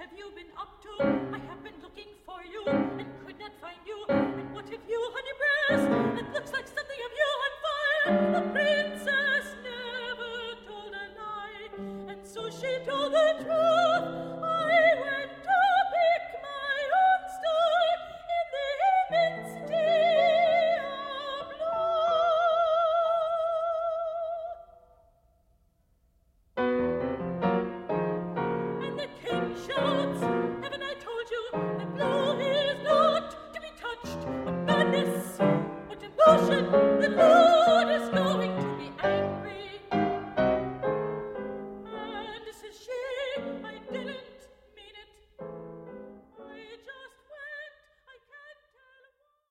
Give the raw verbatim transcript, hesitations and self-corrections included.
have you been up to? I have been looking for you and could not find you. And what have you, honey breast? It looks like something of you on fire. The princess never told a lie, and so she told the truth.